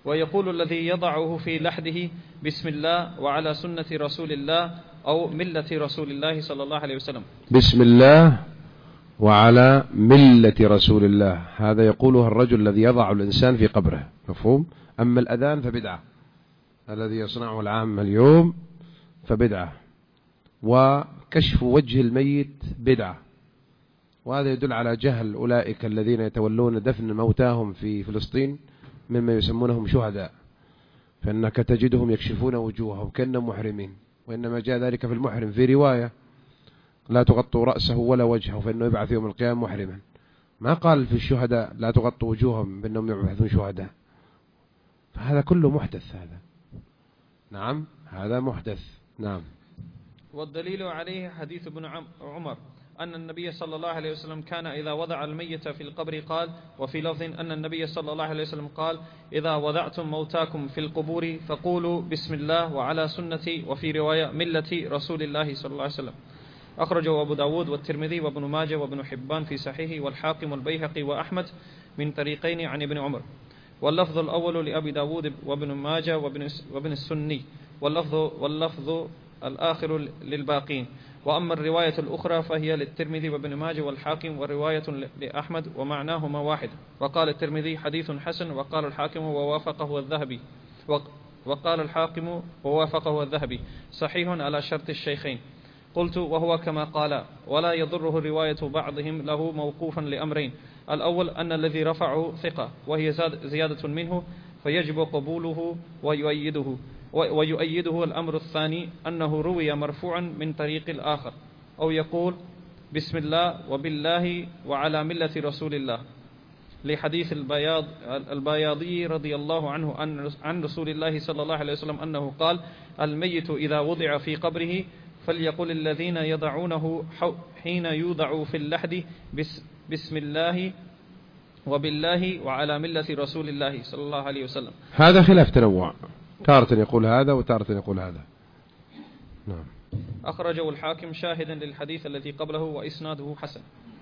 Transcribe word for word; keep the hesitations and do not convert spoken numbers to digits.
ويقول الذي يضعه في لحده بسم الله وعلى سنة رسول الله أو ملة رسول الله صلى الله عليه وسلم. بسم الله وعلى ملة رسول الله، هذا يقولها الرجل الذي يضع الإنسان في قبره، مفهوم؟ أما الأذان فبدعة، الذي يصنعه العام اليوم فبدعة، وكشف وجه الميت بدعة، وهذا يدل على جهل أولئك الذين يتولون دفن موتاهم في فلسطين مما يسمونهم شهداء، فإنك تجدهم يكشفون وجوههم كأنهم محرمين، وإنما جاء ذلك في المحرم في رواية لا تغطوا رأسه ولا وجهه فإنه يبعث يوم القيامة محرما، ما قال في الشهداء لا تغطوا وجوههم بأنهم يبعثون شهداء، فهذا كله محدث. هذا نعم هذا محدث. نعم. والدليل عليه حديث ابن عمر أن النبي صلى الله عليه وسلم كان إذا وضع الميت في القبر قال، وفي لفظ أن النبي صلى الله عليه وسلم قال إذا وضعتم موتاكم في القبور فقولوا بسم الله وعلى سنتي، وفي رواية ملة رسول الله صلى الله عليه وسلم. أخرجه أبو داود والترمذي وابن ماجه وابن حبان في صحيحه والحاكم والبيهقي وأحمد من طريقين عن ابن عمر، واللفظ الأول لأبي داود وابن ماجه وابن السني، واللفظ, واللفظ الآخر للباقين. وأما الرواية الأخرى فهي للترمذي وابن ماجه والحاكم، ورواية لأحمد ومعناهما واحد. وقال الترمذي حديث حسن، وقال الحاكم ووافقه الذهبي وقال الحاكم ووافقه الذهبي صحيح على شرط الشيخين. قلت وهو كما قال، ولا يضره رواية بعضهم له موقوفا لأمرين: الأول أن الذي رفعه ثقة وهي زيادة منه فيجب قبوله ويؤيده، ويؤيده الأمر الثاني أنه روي مرفوعا من طريق الآخر، أو يقول بسم الله وبالله وعلى ملة رسول الله، لحديث البياض البياضي رضي الله عنه عن رسول الله صلى الله عليه وسلم أنه قال: الميت إذا وضع في قبره فليقل الذين يضعونه حين يوضع في اللحد بسم الله وبالله وعلى ملة رسول الله صلى الله عليه وسلم. هذا خلاف تنوع، تارة يقول هذا وتارة يقول هذا. نعم. أخرجه الحاكم شاهدا للحديث الذي قبله وإسناده حسن.